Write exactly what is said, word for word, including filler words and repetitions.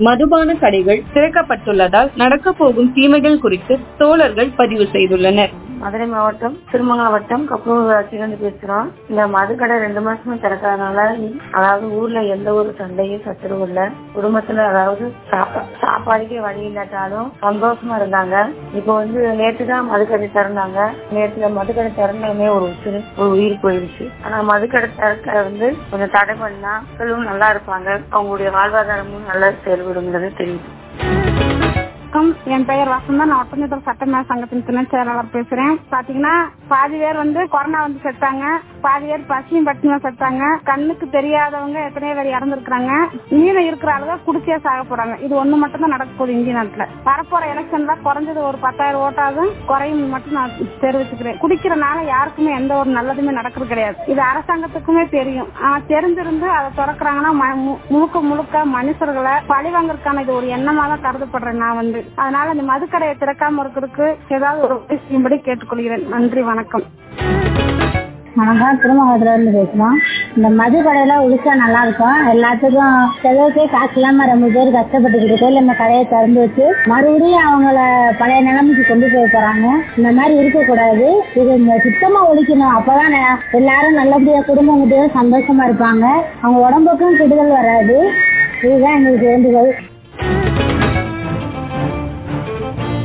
மதுபான கடைகள் திறக்கப்பட்டுள்ளதால் நடக்க போகும் தீமைகள் குறித்து தோழர்கள் பதிவு செய்துள்ளனர். மதுரை மாவட்டம் திருமங்கலம் வட்டம் கப்பூர் ஊராட்சியிலிருந்து பேசுறோம். இந்த மதுக்கடை ரெண்டு மாசமா திறக்காதனால அதாவது ஊர்ல எந்த ஒரு சண்டையும் சச்சரவும் இல்ல. குடும்பத்துல அதாவது சாப்பாடுக்கே வழி இல்லாட்டாலும் சந்தோஷமா இருந்தாங்க. இப்ப வந்து நேற்றுதான் மதுக்கடை திறந்தாங்க. நேற்று மதுக்கடை திறந்தாலுமே ஒரு உயிர் ஒரு உயிர் போயிருச்சு. ஆனா மதுக்கடை திறக்க வந்து கொஞ்சம் தடை பண்ணா மக்களும் நல்லா இருப்பாங்க, அவங்களுடைய வாழ்வாதாரமும் நல்லா செயல்படுங்கிறது தெரியுது. என் பெயர் வசந்தா, நான் ஒட்டஞ்சத்திர சட்டமேல சங்கத்தின் துணை செயலாளர் பேசுறேன். பாத்தீங்கன்னா பாதி பேர் வந்து கொரோனா வந்து செத்தாங்க, பாதி பேர் பசியும் பட்டினியா செத்தாங்க. கண்ணுக்கு தெரியாதவங்க எத்தனையோ பேர் இறந்துருக்காங்க. மீன இருக்கிற ஆளுங்க குடிச்சே சாக போறாங்க. இது ஒண்ணு மட்டும் தான் நடக்க போகுது இந்திய நாட்டுல. வரப்போற எலெக்ஷன்ல குறைஞ்சது ஒரு பத்தாயிரம் ஓட்டாவது குறையும் மட்டும் நான் தெரிவிச்சுக்கிறேன். குடிக்கிறனால யாருக்குமே எந்த ஒரு நல்லதுமே நடக்கிறது கிடையாது. இது அரசாங்கத்துக்குமே தெரியும். ஆனா தெரிஞ்சிருந்து அதை திறக்கிறாங்கன்னா முழுக்க முழுக்க மனுஷர்களை பழிவாங்கறதுக்கான இது ஒரு எண்ணமா தான் கருதப்படுறேன் நான் வந்து. அதனால இந்த மதுக்கடையை திறக்காம இருக்கிறதுக்கு ஏதாவது ஒரு செய்யும்படி கேட்டுக்கொள்கிறேன். நன்றி, வணக்கம். வணக்கம், திருமங்கலத்துல இருந்து பேசுறோம். இந்த மது கடையில உடிச்சா நல்லா இருக்கும். எல்லாத்துக்கும் செலவுக்கே காசு இல்லாம ரொம்ப பேர் கஷ்டப்பட்டு இருக்கோம். இந்த கடையை திறந்து வச்சு மறுபடியும் அவங்கள பழைய நிலைமைக்கு கொண்டு போய் போறாங்க. இந்த மாதிரி இருக்க கூடாது. இது இந்த சுத்தமா ஒழிக்கணும். அப்பதான் எல்லாரும் நல்லபடியா குடும்பம் கிட்டே சந்தோஷமா இருப்பாங்க. அவங்க உடம்புக்கும் கெடுதல் வராது. இதுதான் எங்களுக்கு வேண்டுகோள்.